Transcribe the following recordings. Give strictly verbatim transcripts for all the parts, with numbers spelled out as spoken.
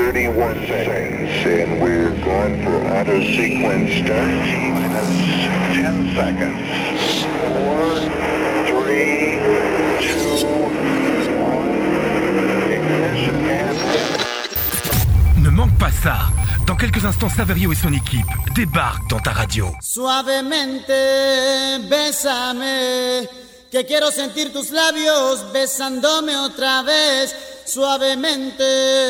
thirty-one seconds, and we're going for auto sequence start. Minus ten seconds. Four, three, two, one. Ignition and... Ne manque pas ça. Dans quelques instants, Saverio et son équipe débarquent dans ta radio. Suavemente, bésame, que quiero sentir tus labios besándome otra vez. Suavemente,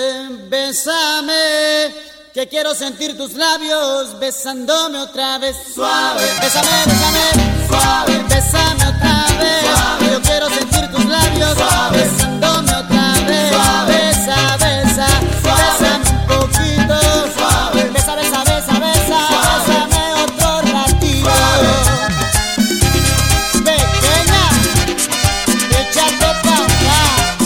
bésame, que quiero sentir tus labios besándome otra vez. Suave, bésame, bésame, suave, bésame otra vez. Suave, yo quiero sentir tus labios suave, besándome otra vez. Suave, besa, besa, bésame un poquito. Suave, besa, besa, besa, besa, bésame otro ratito. Pequeña, échate pa' acá.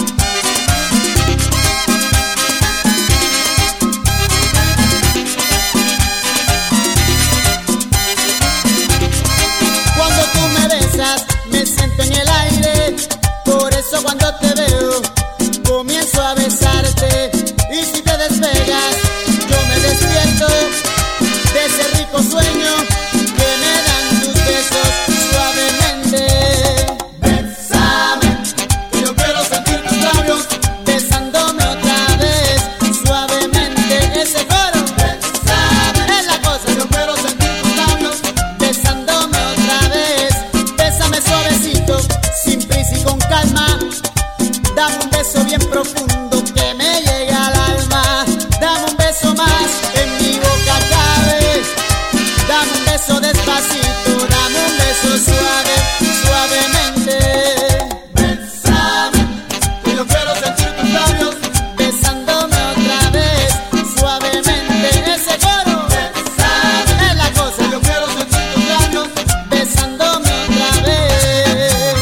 Cuando tú me besas, me siento en el aire. Por eso cuando te veo, comienzo a besarte. Y si te despegas, yo me despierto de ese rico sueño que me dan tus besos suavemente. Bésame, que yo quiero sentir tus labios besándome otra vez suavemente. Ese coro, bésame, es la cosa. Yo quiero sentir tus labios besándome otra vez. Bésame suavecito, sin prisa y con calma. Dame un beso bien profundo que me llega al alma. Dame un beso más, en mi boca cabe. Dame un beso despacito, dame un beso suave, suavemente. Bésame, que yo quiero sentir tus labios besándome otra vez, suavemente. Ese coro, bésame, es la cosa. Yo quiero sentir tus labios besándome otra vez.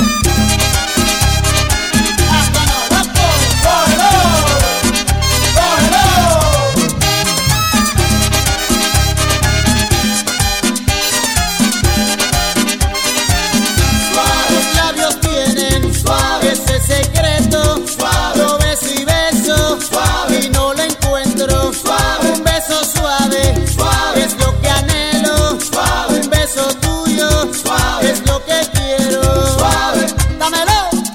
Hasta no, loco, cógelo, cógelo. Tus labios tienen suave ese secreto. Suave, yo beso y beso suave y no lo encuentro. Suave, un beso suave, suave es lo que anhelo. Suave, un beso tuyo suave es lo que quiero. Suave, dámelo.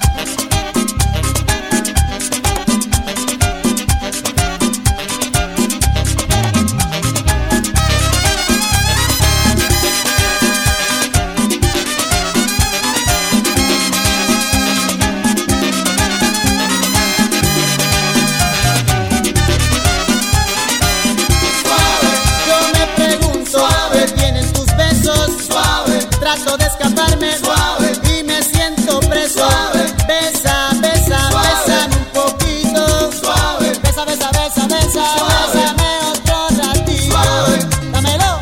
Suave, yo me pregunto, suave, ¿tienen tus besos? Suave, trato de escaparme, suave, y me siento preso. Suave, besa, besa, bésame un poquito. Suave, besa, besa, besa, besa, bésame otro ratito. Suave, dámelo.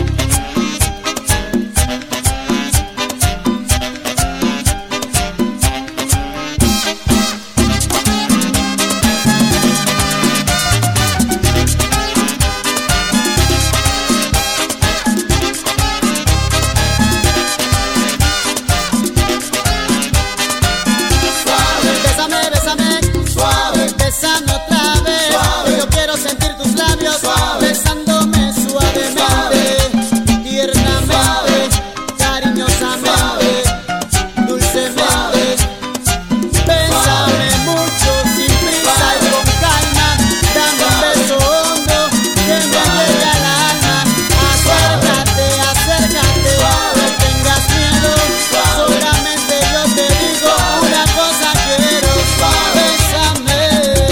Suave, bésame, bésame, suave, bésame otra vez. Suave, yo quiero sentir tus labios suave, besándome suavemente, tiernamente, cariñosamente, dulcemente. Bésame mucho, sin prisa y con calma. Dame un beso hondo que me llegue al alma. Acércate, acércate, no tengas miedo. Solamente yo te digo una cosa quiero. Bésame.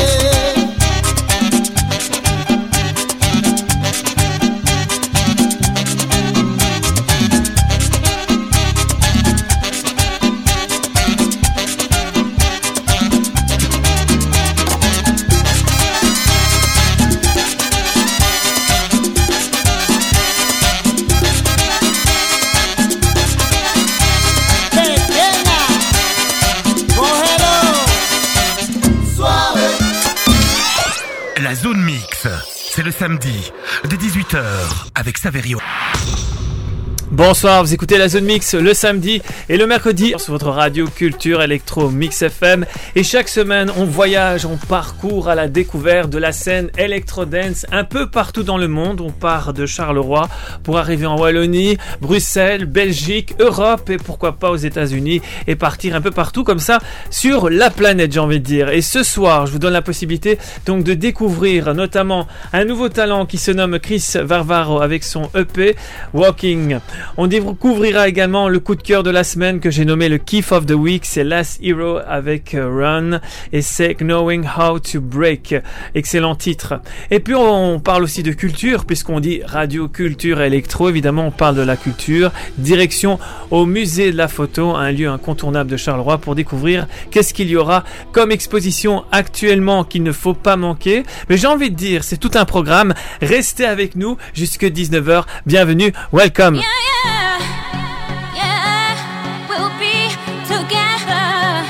Pequeña, cógelo. Suave. La zone mix, c'est le samedi, dès dix-huit heures, avec Saverio. Bonsoir, vous écoutez la Zone Mix le samedi et le mercredi sur votre radio Culture Electro Mix F M. Et chaque semaine, on voyage, on parcourt à la découverte de la scène Electro Dance un peu partout dans le monde. On part de Charleroi pour arriver en Wallonie, Bruxelles, Belgique, Europe et pourquoi pas aux États-Unis et partir un peu partout comme ça sur la planète, j'ai envie de dire. Et ce soir, je vous donne la possibilité donc de découvrir notamment un nouveau talent qui se nomme Chris Varvaro avec son E P Walking. On découvrira également le coup de cœur de la semaine que j'ai nommé le Kiff of the Week, c'est Last Hero avec Run et c'est Knowing How to Break. Excellent titre. Et puis on parle aussi de culture puisqu'on dit radio, culture, électro. Évidemment, on parle de la culture. Direction au musée de la photo, un lieu incontournable de Charleroi pour découvrir qu'est-ce qu'il y aura comme exposition actuellement qu'il ne faut pas manquer. Mais j'ai envie de dire, c'est tout un programme. Restez avec nous jusqu'à dix-neuf heures. Bienvenue, welcome. Yeah, yeah, yeah, we'll be together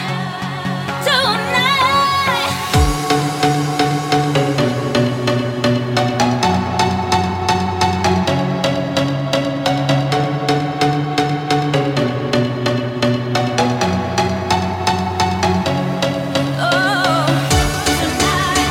tonight. Oh, tonight,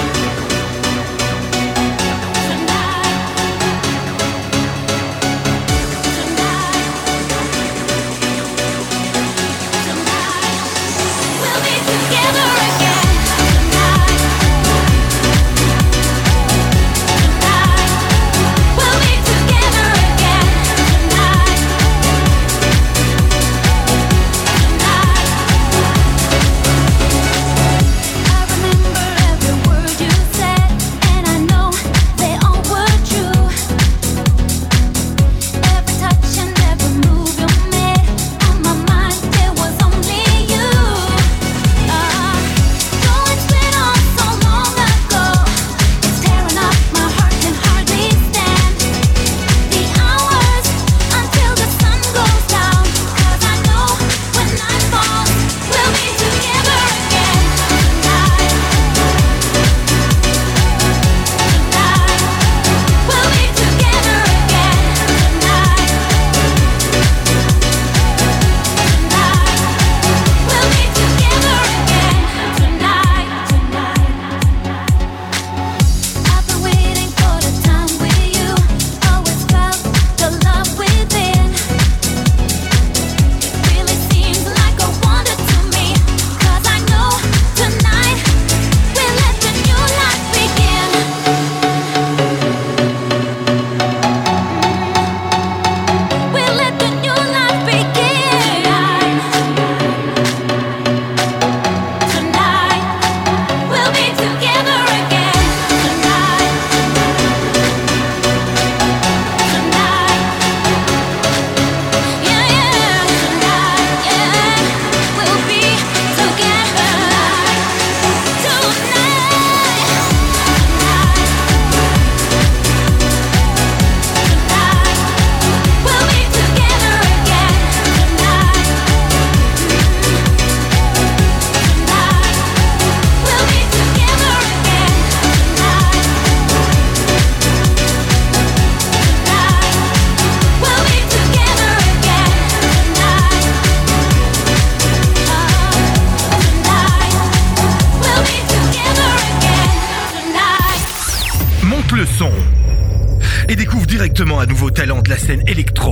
le son et découvre directement un nouveau talent de la scène électro.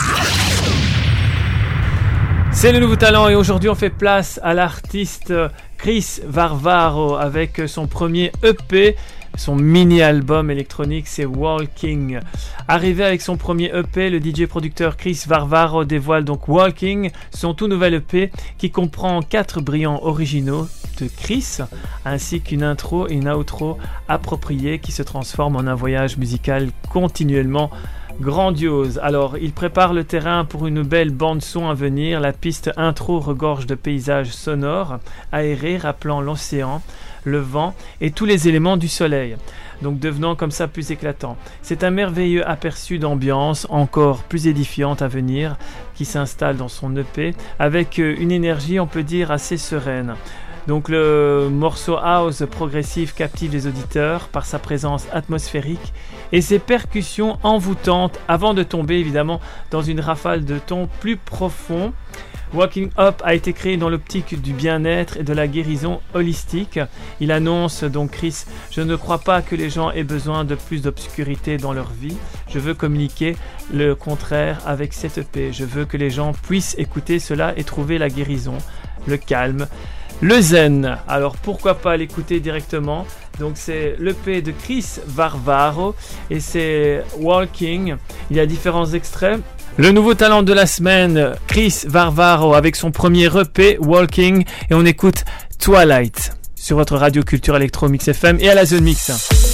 C'est le nouveau talent et aujourd'hui on fait place à l'artiste Chris Varvaro avec son premier E P, son mini-album électronique, c'est Walking. Arrivé avec son premier E P, le D J-producteur Chris Varvaro dévoile donc Walking, son tout nouvel E P qui comprend quatre brillants originaux de Chris, ainsi qu'une intro et une outro appropriée qui se transforment en un voyage musical continuellement grandiose. Alors, il prépare le terrain pour une belle bande-son à venir. La piste intro regorge de paysages sonores, aérés, rappelant l'océan, le vent et tous les éléments du soleil, donc devenant comme ça plus éclatant. C'est un merveilleux aperçu d'ambiance encore plus édifiante à venir qui s'installe dans son E P avec une énergie, on peut dire, assez sereine. Donc le morceau house progressif captive les auditeurs par sa présence atmosphérique et ses percussions envoûtantes avant de tomber évidemment dans une rafale de tons plus profonds. Walking Up a été créé dans l'optique du bien-être et de la guérison holistique. Il annonce donc Chris: je ne crois pas que les gens aient besoin de plus d'obscurité dans leur vie. Je veux communiquer le contraire avec cette E P. Je veux que les gens puissent écouter cela et trouver la guérison, le calme, le zen. Alors pourquoi pas l'écouter directement. Donc c'est l'E P de Chris Varvaro et c'est Walking. Il y a différents extraits. Le nouveau talent de la semaine, Chris Varvaro avec son premier E P Walking, et on écoute Twilight sur votre radio Culture Electro Mix F M et à la Zone Mix.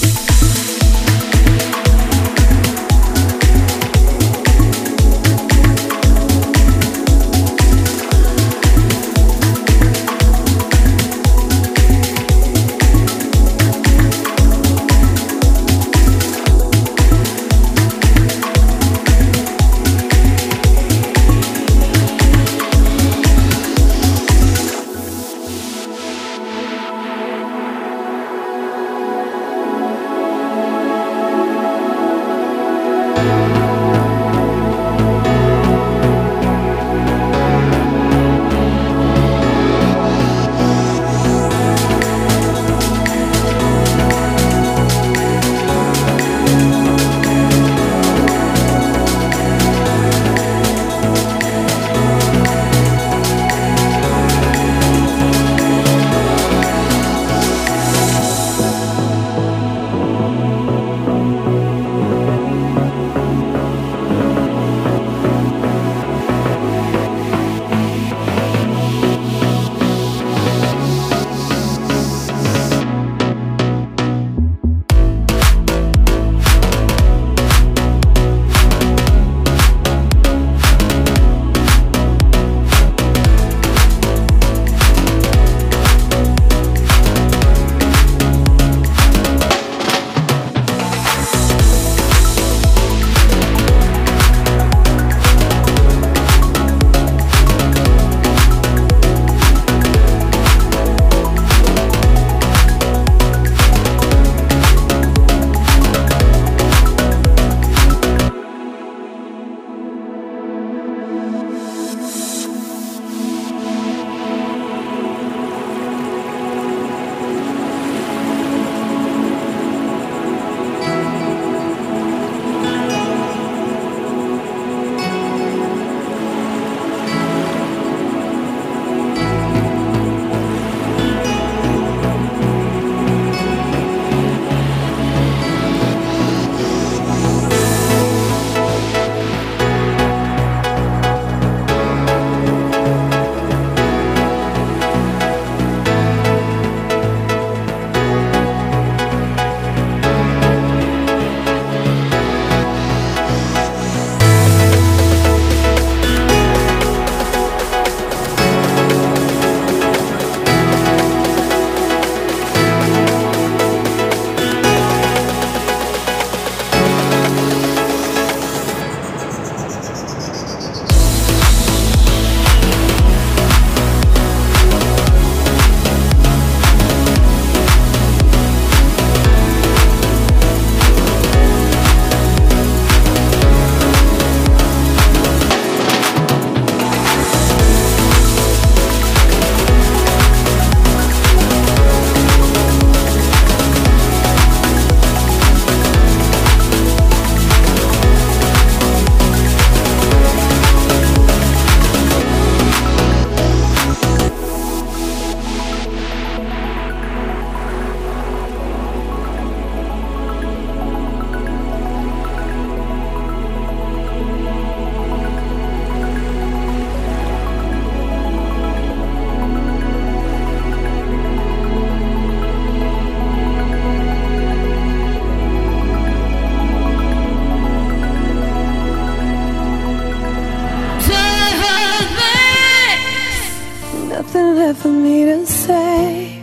left for me to say.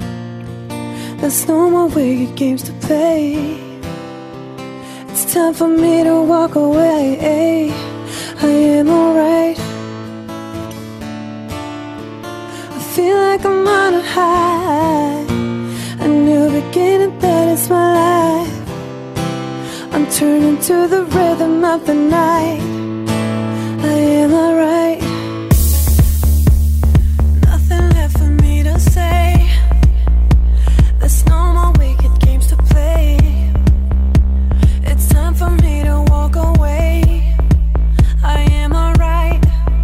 There's no more wicked games to play. It's time for me to walk away. I am alright. I feel like I'm on wanna hide. A new beginning, that is my life. I'm turning to the rhythm of the night. I am alright. Nothing left for me to say. There's no more wicked games to play. It's time for me to walk away. I am alright.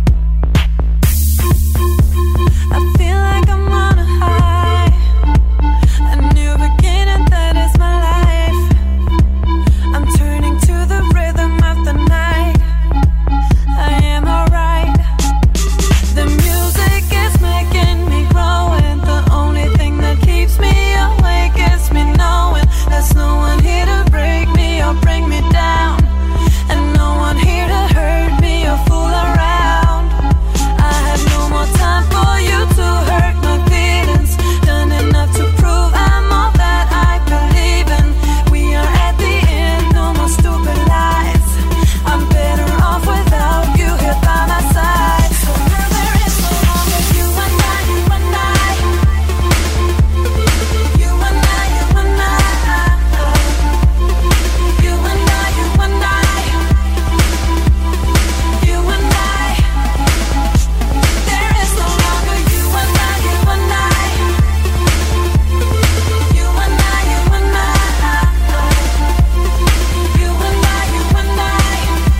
I feel like I'm on a high. A new beginning, that is my life. I'm turning to the rhythm of the night. I am alright. The music is making me grow, and the only thing that keeps me awake is me knowing there's no one here to break me or bring me down, and no one here to hurt me or fool around. I have no more time for you to hurt my feelings. Done enough to prove I'm all that I believe in. We are at the end, no more stupid lies. I'm better off without you here by my side. So now there is no longer you and I, you and I. You and I, you and I. You and I, you and I. You and I. There is no longer you and I, you and I. You and I, you and I. You and I, you and I.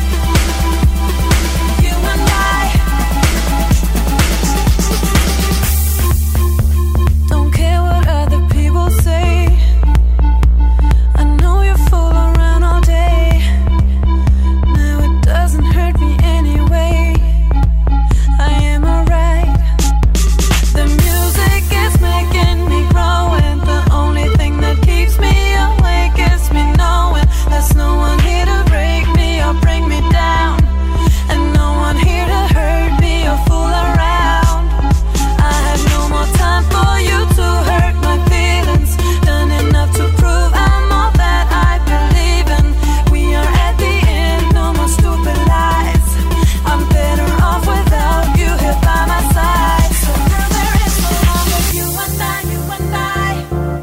You and I. Don't care what other people say. I know you fool around all day. Now it doesn't hurt me anyway. I am alright. The music is making me grow, and the only thing that keeps me awake is me knowing there's no one here to break me or bring me down, and no one here to hurt me or fool around. I have no more time for you to hurt my feelings. Done enough to prove I'm all that I believe in. We are at the end, no more stupid lies. I'm better off without you here by my side. So now there is no longer you and I, you and I.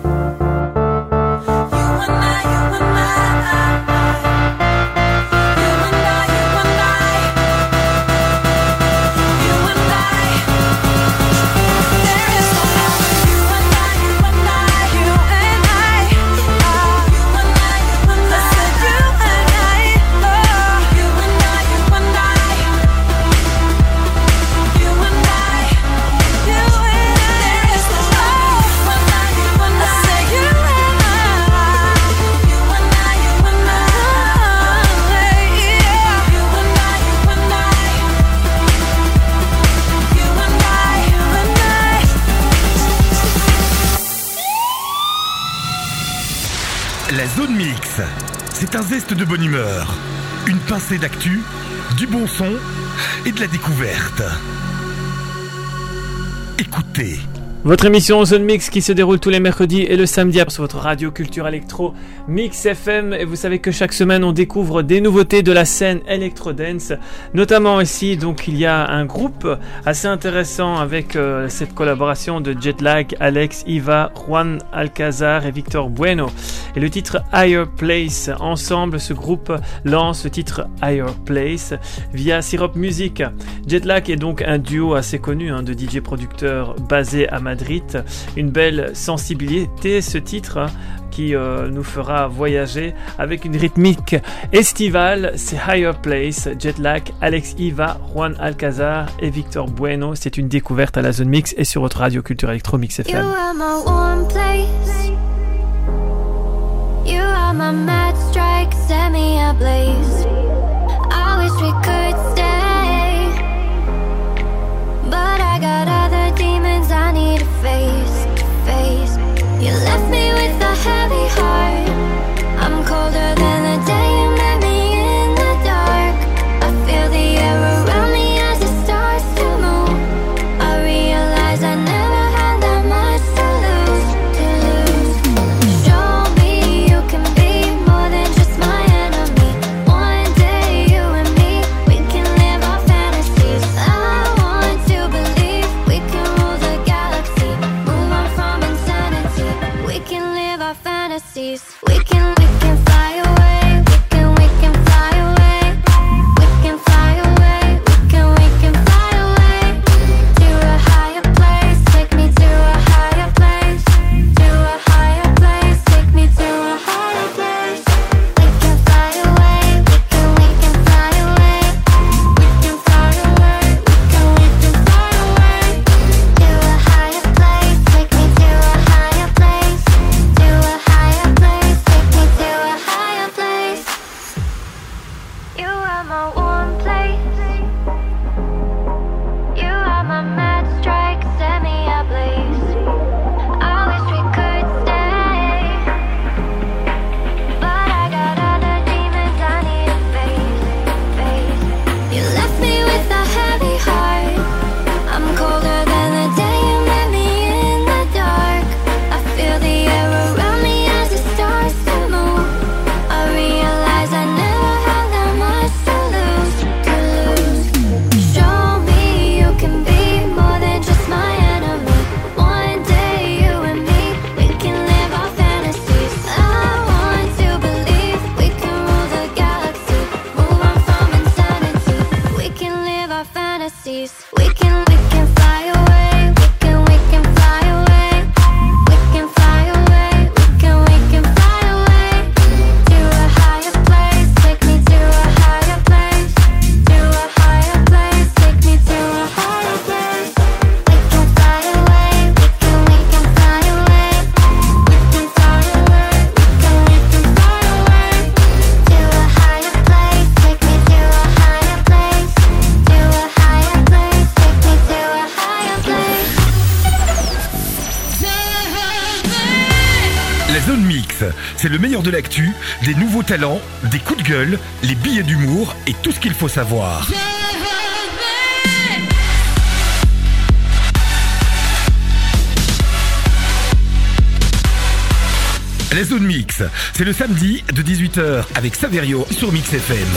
You and I, you and I. You and I, you and I. You and I. There is no longer you and I, you and I. You and I. You and I, you and I. I said you and I. You and I, you and I. You and I. You and I. There is no longer you and I, you and I. I say you and I. You and I, you and I. Yeah. You and I, you and I. You and I, you and I. La zone mix, c'est un zeste de bonne humeur, une pincée d'actu, du bon son et de la découverte. Écoutez. Votre émission Zone Mix qui se déroule tous les mercredis et le samedi sur votre radio Culture Electro Mix F M. Et vous savez que chaque semaine on découvre des nouveautés de la scène Electro Dance. Notamment ici, donc il y a un groupe assez intéressant avec euh, cette collaboration de Jetlag, Alex, Iva, Juan Alcazar et Victor Bueno. Et le titre Higher Place. Ensemble, ce groupe lance le titre Higher Place via Syrup Music. Jetlag est donc un duo assez connu hein, de D J producteurs basé à Madrid. Une belle sensibilité, ce titre hein, qui euh, nous fera voyager avec une rythmique estivale. C'est Higher Place, Jetlag, Alex Iva, Juan Alcazar et Victor Bueno. C'est une découverte à la Zone Mix et sur votre radio Culture Electro Mix F M. You are my warm place. You are my mad strike, set me ablaze. I wish we could stay, but I got other demons I need to face, to face. You left me with a heavy heart. I'm colder than the day you met me in the dark. I feel the air around me as the stars to move. I realize I never had that much to lose, to lose. Show me you can be more than just my enemy. One de l'actu, des nouveaux talents, des coups de gueule, les billets d'humour et tout ce qu'il faut savoir. La Zone Mix, c'est le samedi de dix-huit heures avec Saverio sur Mix F M.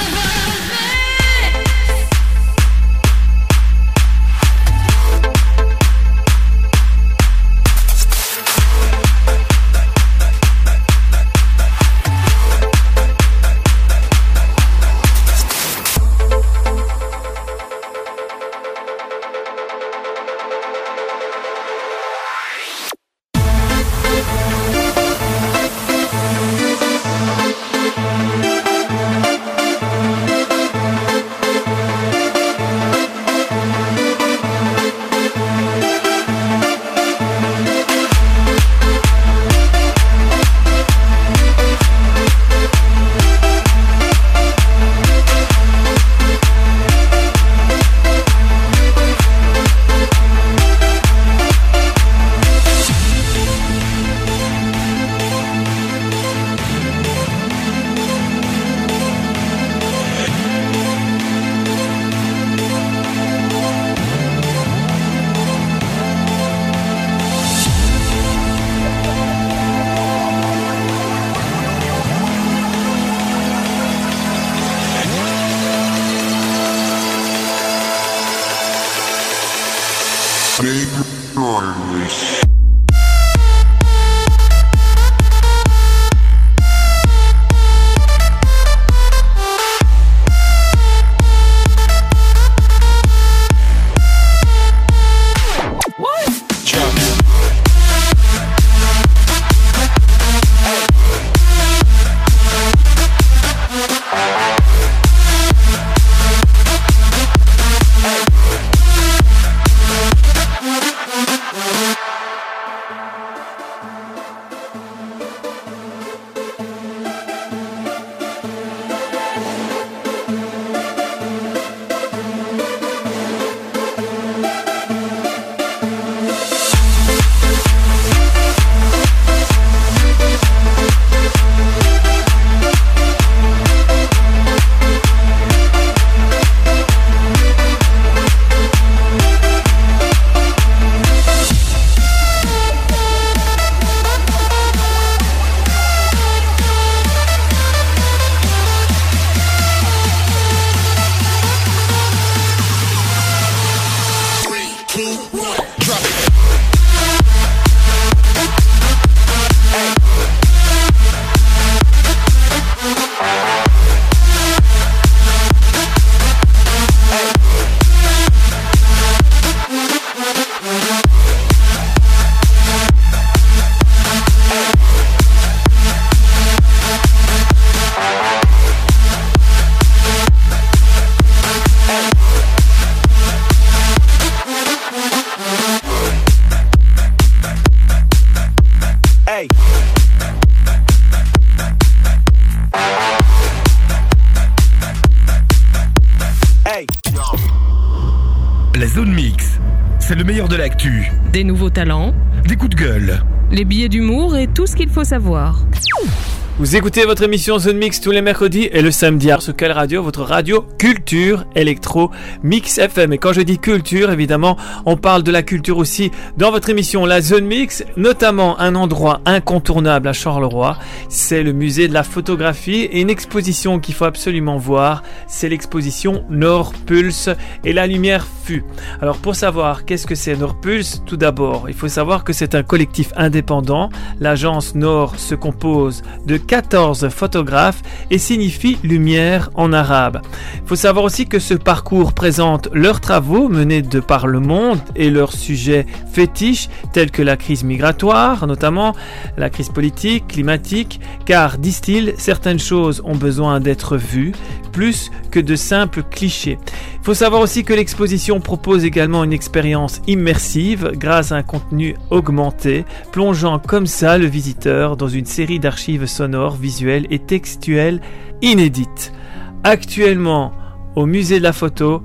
La Zone Mix, c'est le meilleur de l'actu. Des nouveaux talents, des coups de gueule, les billets d'humour et tout ce qu'il faut savoir. Vous écoutez votre émission Zone Mix tous les mercredis et le samedi. Sur quelle radio? Votre radio Culture Electro Mix F M. Et quand je dis culture, évidemment, on parle de la culture aussi dans votre émission La Zone Mix, notamment un endroit incontournable à Charleroi. C'est le musée de la photographie et une exposition qu'il faut absolument voir. C'est l'exposition Nord Pulse et la lumière fut. Alors pour savoir qu'est-ce que c'est Nord Pulse, tout d'abord, il faut savoir que c'est un collectif indépendant. L'agence Nord se compose de quatorze photographes et signifie lumière en arabe. Il faut savoir aussi que ce parcours présente leurs travaux menés de par le monde et leurs sujets fétiches tels que la crise migratoire, notamment la crise politique, climatique, car, disent-ils, certaines choses ont besoin d'être vues plus que de simples clichés. Il faut savoir aussi que l'exposition propose également une expérience immersive grâce à un contenu augmenté, plongeant comme ça le visiteur dans une série d'archives sonores, visuelles et textuelles inédites. Actuellement, au musée de la photo,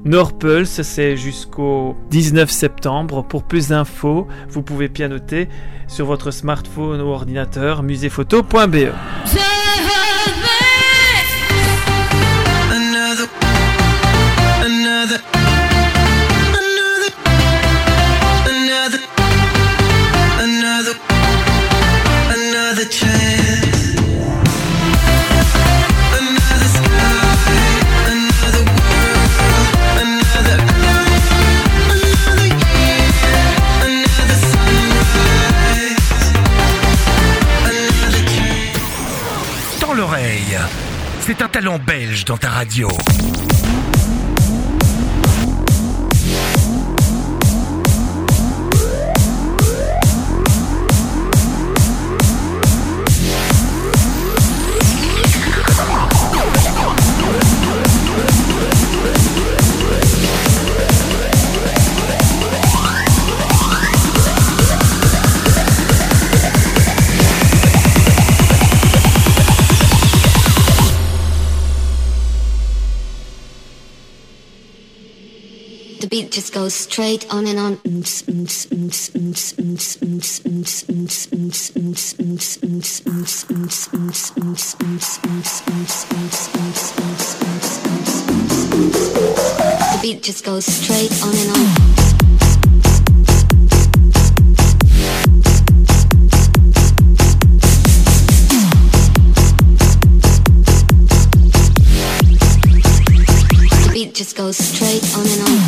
Nordpulse, c'est jusqu'au dix-neuf septembre. Pour plus d'infos, vous pouvez pianoter sur votre smartphone ou ordinateur musephoto point b e. Another, another, another, another, another chance. Another sky, another world, another, another year, another sunrise, another chance. Dans l'oreille, c'est un talent belge dans ta radio. The beat just goes straight on and on. The beat just goes straight on and on. The beat just goes straight on and on.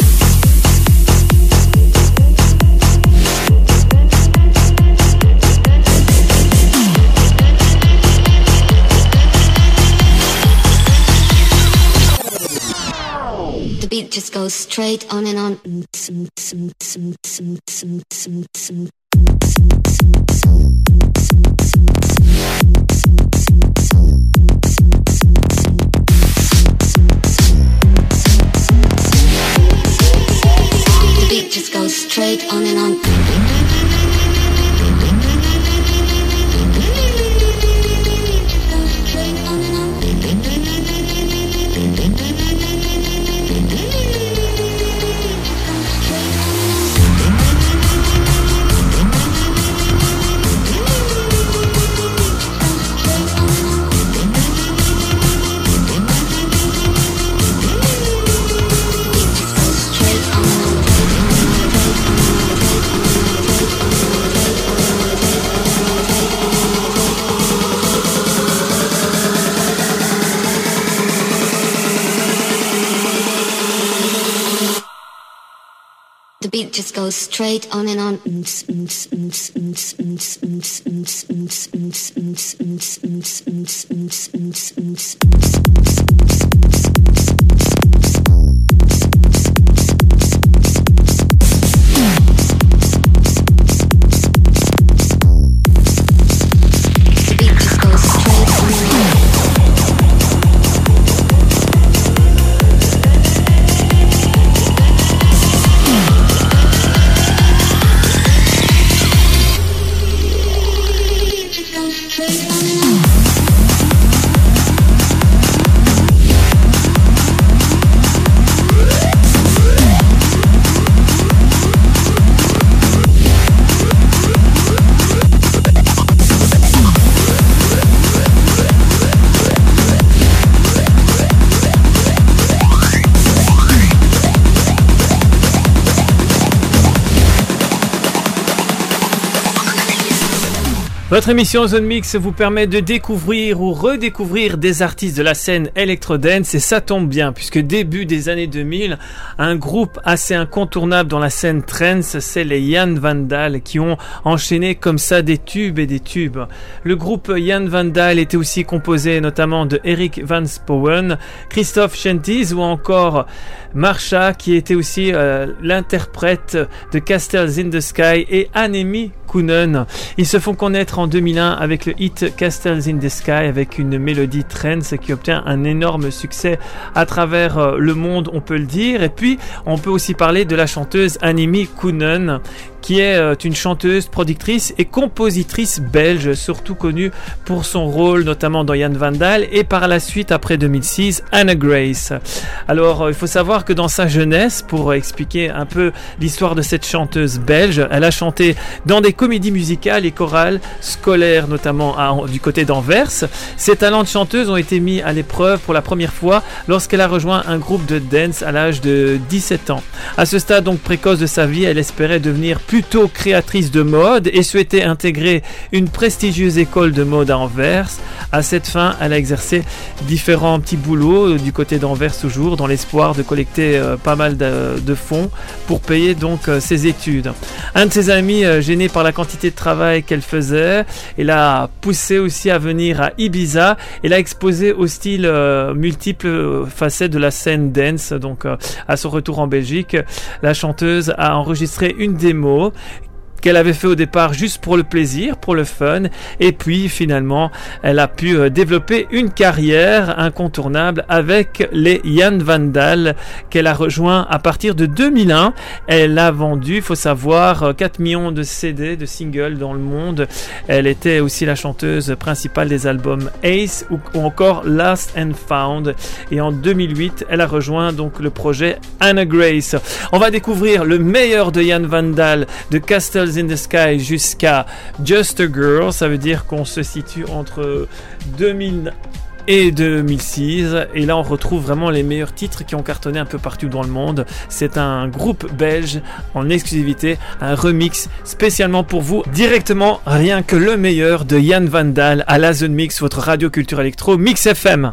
The beat just goes straight on and on. The beat just goes straight on and on. The beat just goes straight on and on. Votre émission Zone Mix vous permet de découvrir ou redécouvrir des artistes de la scène Electro-Dance, et ça tombe bien puisque début des années deux mille, un groupe assez incontournable dans la scène trance, c'est les Jan Vandal, qui ont enchaîné comme ça des tubes et des tubes. Le groupe Jan Vandal était aussi composé notamment de Eric Van Spowen, Christophe Shenties ou encore Marsha, qui était aussi euh, l'interprète de Castles in the Sky, et Annemie Koonen. Ils se font connaître en en deux mille un avec le hit Castles in the Sky avec une mélodie trance qui obtient un énorme succès à travers le monde, on peut le dire. Et puis on peut aussi parler de la chanteuse Annemie Koonen, qui est une chanteuse, productrice et compositrice belge, surtout connue pour son rôle notamment dans Jan Vandal et par la suite, après deux mille six, Anna Grace. Alors, il faut savoir que dans sa jeunesse, pour expliquer un peu l'histoire de cette chanteuse belge, elle a chanté dans des comédies musicales et chorales scolaires, notamment à, du côté d'Anvers. Ses talents de chanteuse ont été mis à l'épreuve pour la première fois lorsqu'elle a rejoint un groupe de dance à l'âge de dix-sept ans. À ce stade donc précoce de sa vie, elle espérait devenir plutôt créatrice de mode et souhaitait intégrer une prestigieuse école de mode à Anvers. À cette fin, elle a exercé différents petits boulots du côté d'Anvers toujours, dans l'espoir de collecter euh, pas mal de, de fonds pour payer donc euh, ses études. Un de ses amis, euh, gêné par la quantité de travail qu'elle faisait, et l'a poussé aussi à venir à Ibiza et l'a exposé au style euh, multiples facettes de la scène dance. Donc euh, à son retour en Belgique, la chanteuse a enregistré une démo qu'elle avait fait au départ juste pour le plaisir, pour le fun, et puis finalement elle a pu euh, développer une carrière incontournable avec les Jan Vandal qu'elle a rejoint à partir de deux mille un. Elle a vendu, il faut savoir, quatre millions de C D, de singles dans le monde. Elle était aussi la chanteuse principale des albums Ace ou, ou encore Lost and Found, et en deux mille huit elle a rejoint donc le projet Anna Grace. On va découvrir le meilleur de Jan Vandal, de Castles in the Sky jusqu'à Just a Girl. Ça veut dire qu'on se situe entre deux mille et deux mille six, et là on retrouve vraiment les meilleurs titres qui ont cartonné un peu partout dans le monde. C'est un groupe belge en exclusivité, un remix spécialement pour vous, directement rien que le meilleur de Jan Vandal à la Zone Mix, votre radio culture électro Mix F M.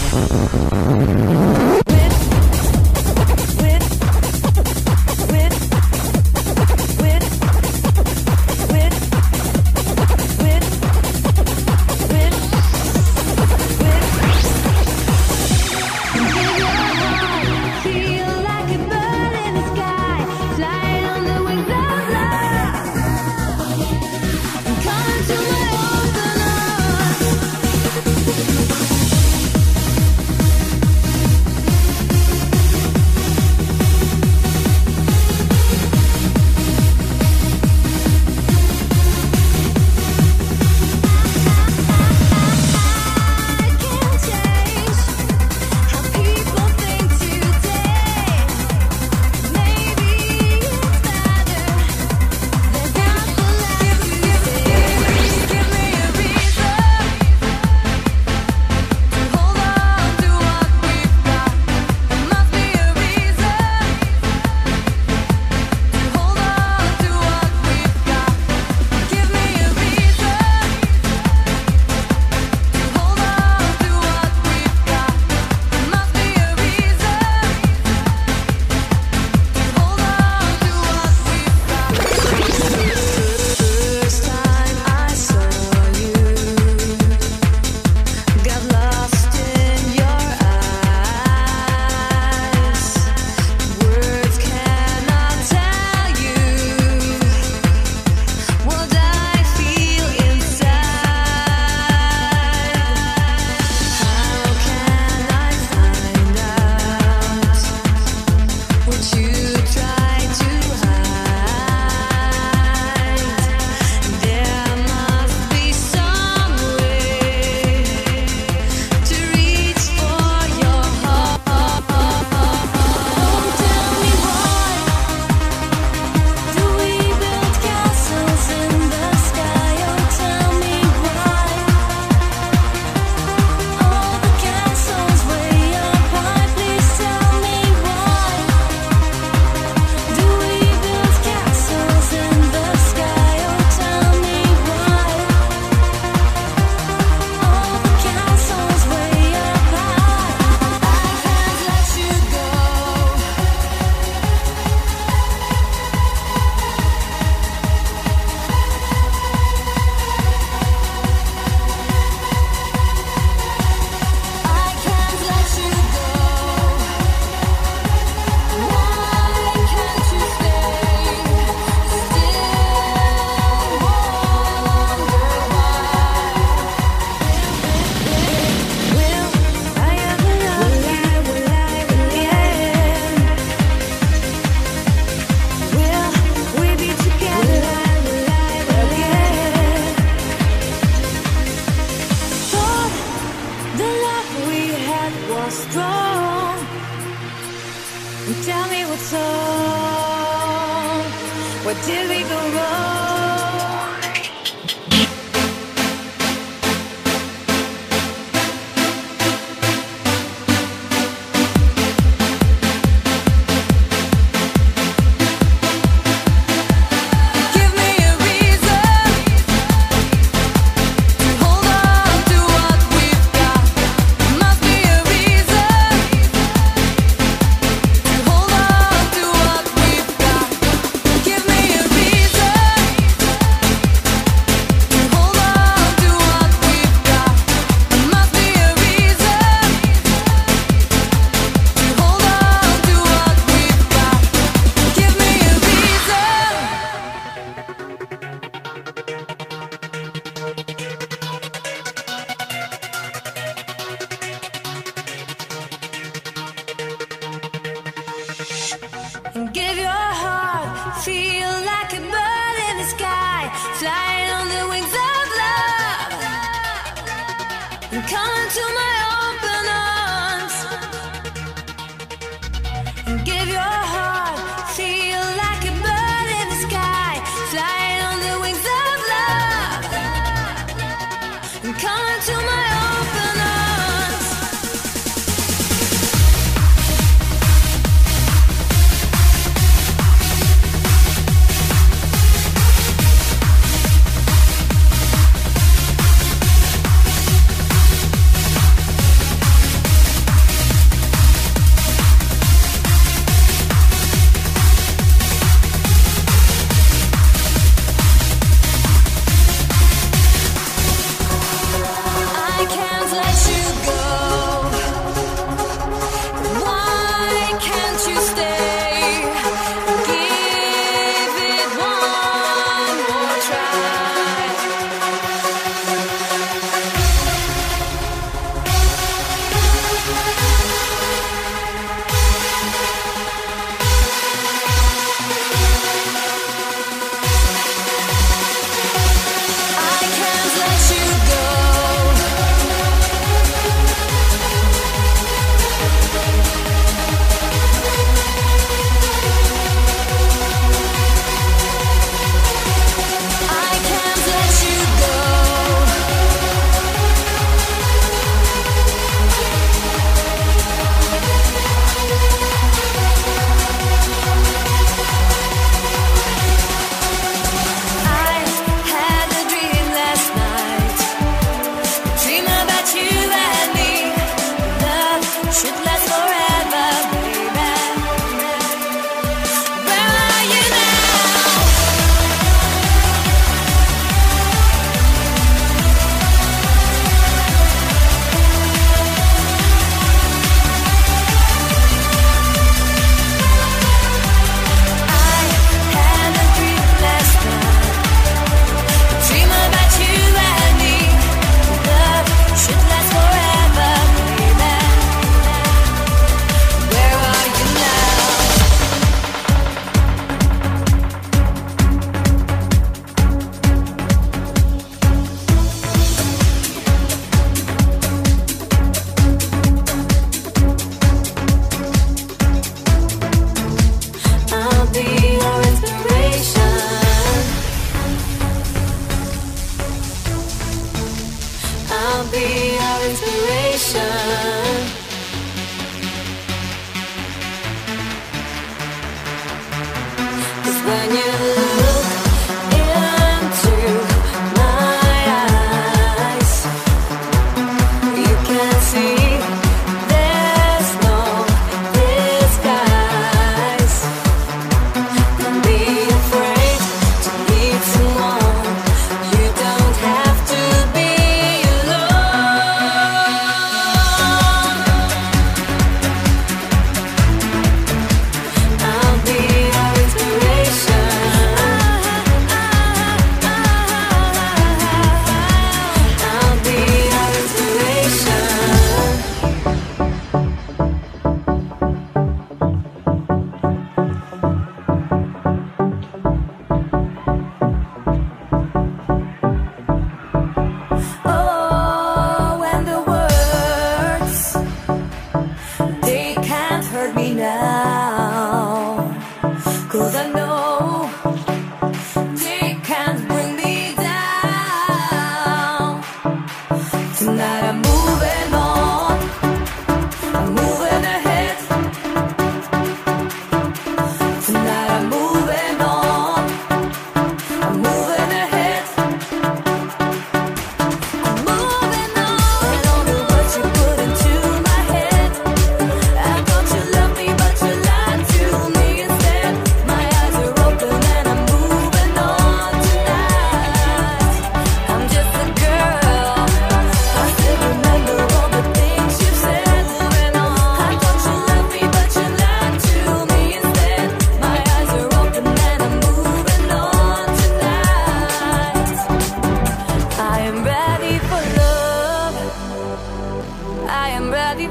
Where did we go wrong? Give me a reason to hold on to what we've got. Must be a reason to hold on to what we've got. Give me a reason.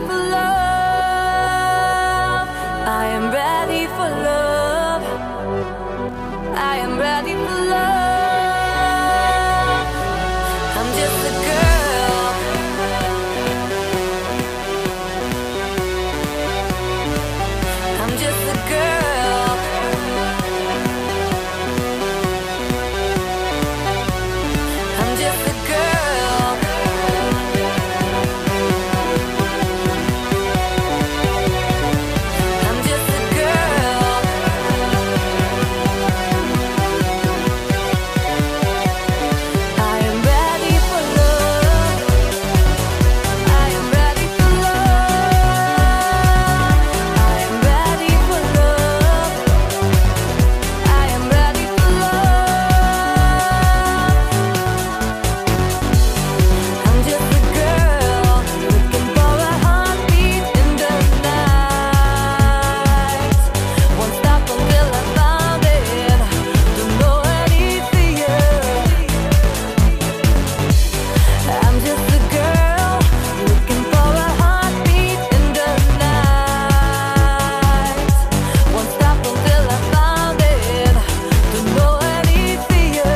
for love. I am ready for love. I am ready for love. I'm just a girl. I'm just a girl. I'm just a girl. I'm just a girl. I am ready for love. I am ready for love. I am ready for love. I am ready for love. I'm just a girl looking for a heartbeat in the night. Won't stop until I found it. Don't know any fear. I'm just a girl looking for a heartbeat in the night. Won't stop until I found it. Don't know any fear.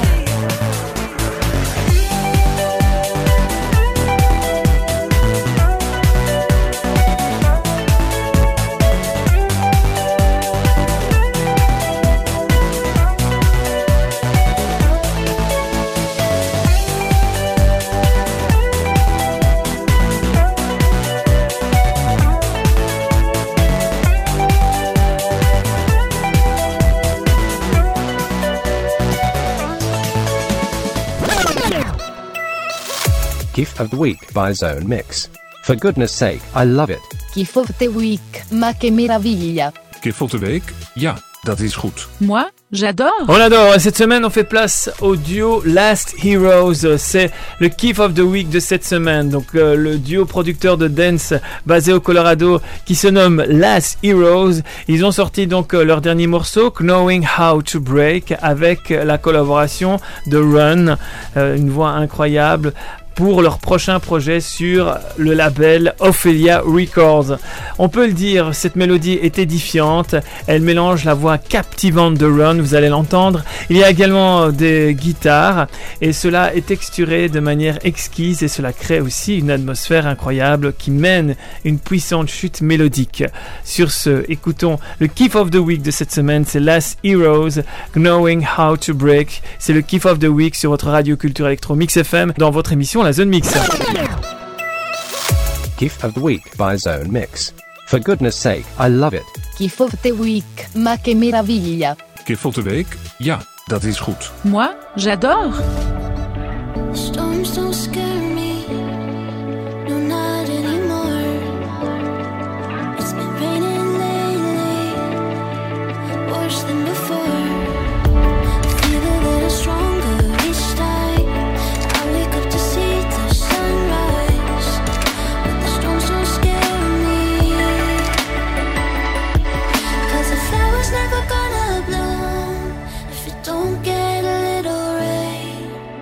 Gift of the Week by Zone Mix. For goodness sake, I love it. Gift of the Week, ma che meraviglia. Gift of the Week? Ja, dat is goed. Moi, j'adore. On adore. Cette semaine, on fait place au duo Last Heroes. C'est le kiff of the week de cette semaine. Donc, euh, le duo producteur de dance basé au Colorado qui se nomme Last Heroes. Ils ont sorti donc euh, leur dernier morceau, Knowing How to Break, avec la collaboration de Run, euh, une voix incroyable, pour leur prochain projet sur le label Ophelia Records. On peut le dire, cette mélodie est édifiante, elle mélange la voix captivante de Run, vous allez l'entendre. Il y a également des guitares et cela est texturé de manière exquise et cela crée aussi une atmosphère incroyable qui mène une puissante chute mélodique. Sur ce, écoutons le kiff of the week de cette semaine, c'est Last Heroes, Knowing How to Break. C'est le kiff of the week sur votre radio culture électro Mix F M dans votre émission La Zone Mix. Gift of the Week by Zone Mix. For goodness sake, I love it. Gift of the Week, ma che meraviglia. Gift of the Week? Ja, dat is goed. Moi, j'adore. Storms don't scare me, no, not anymore. It's been raining lately, worse than before. Feel a little stronger each time I wake up to see the sunrise. But the storms don't scare me, 'cause the flowers never gonna bloom if it don't get a little rain.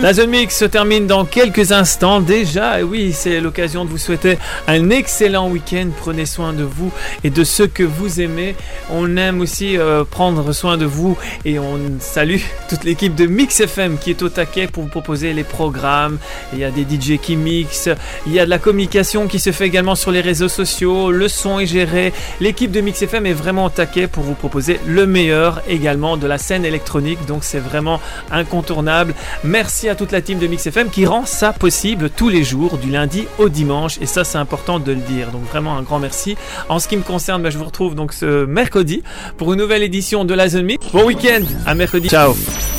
La Zone Mix se termine dans quelques instants déjà. Et oui, c'est l'occasion de vous souhaiter un excellent week-end. Prenez soin de vous et de ceux que vous aimez. On aime aussi euh, prendre soin de vous et on salue toute l'équipe de Mix F M qui est au taquet pour vous proposer les programmes. Il y a des D J qui mixent, il y a de la communication qui se fait également sur les réseaux sociaux, le son est géré. L'équipe de Mix F M est vraiment au taquet pour vous proposer le meilleur également de la scène électronique. Donc c'est vraiment incontournable. Merci à toute la team de Mix F M qui rend ça possible tous les jours, du lundi au dimanche, et ça c'est important de le dire, donc vraiment un grand merci. En ce qui me concerne, bah, je vous retrouve donc ce mercredi pour une nouvelle édition de la Zone Mix. Bon week-end, à mercredi, ciao.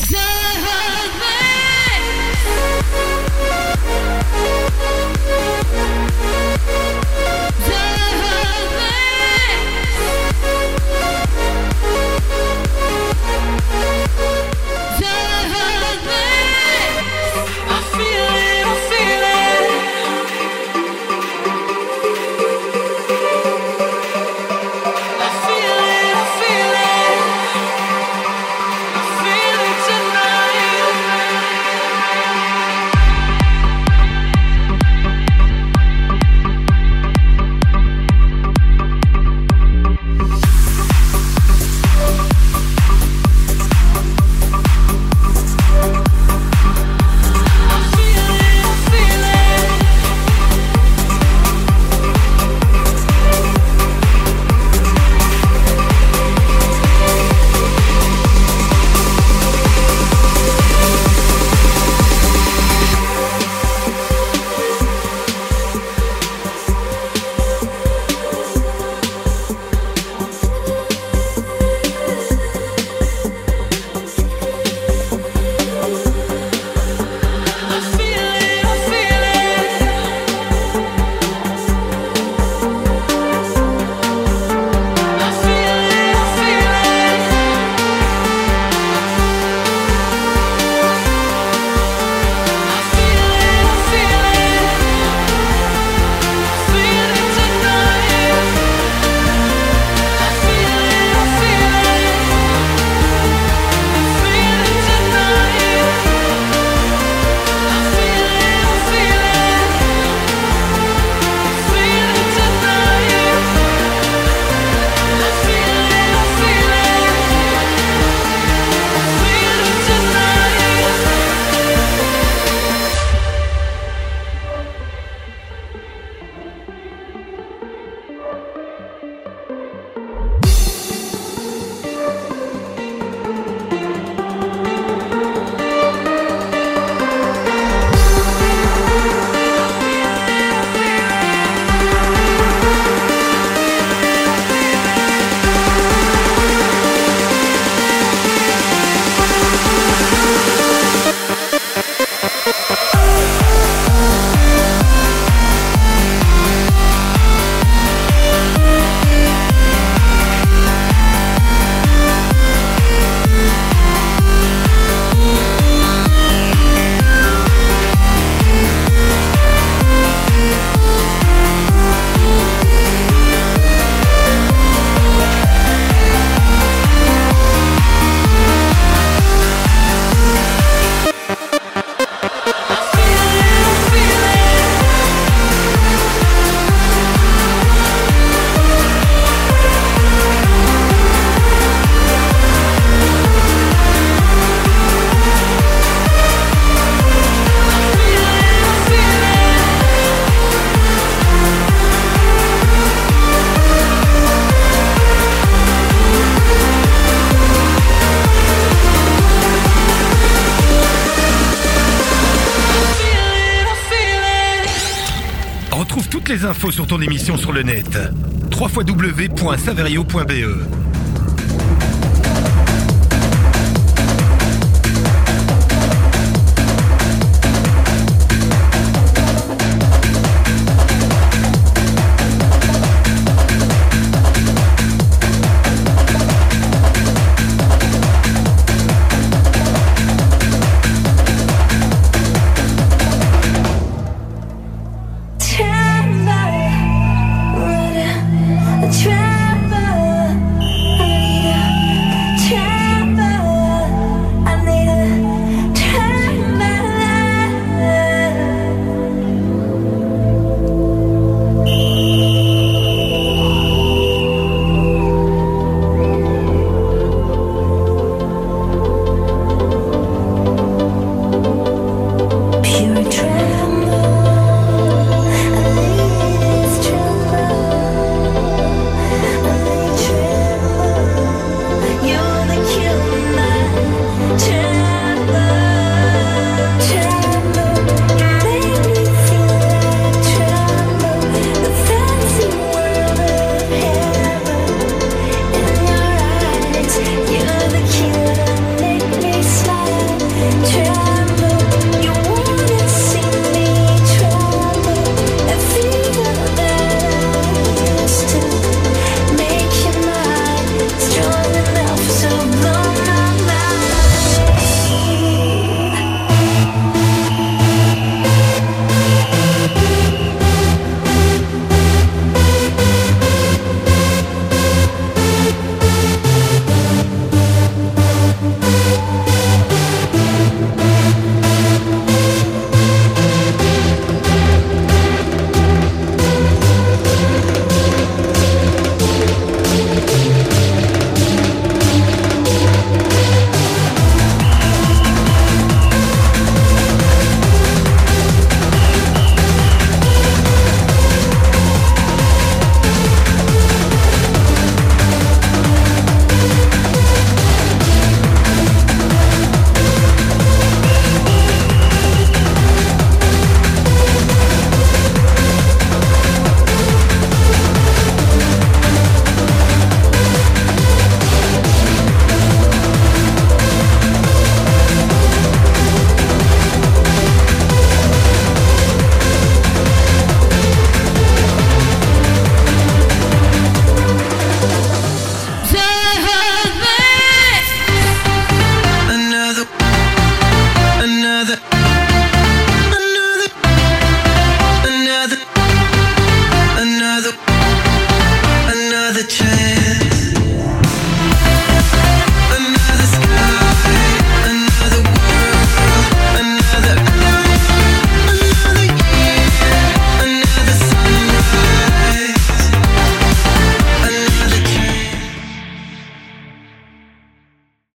Retrouve toutes les infos sur ton émission sur le net. w w w point saverio point b e Tremble, tremble. another chance.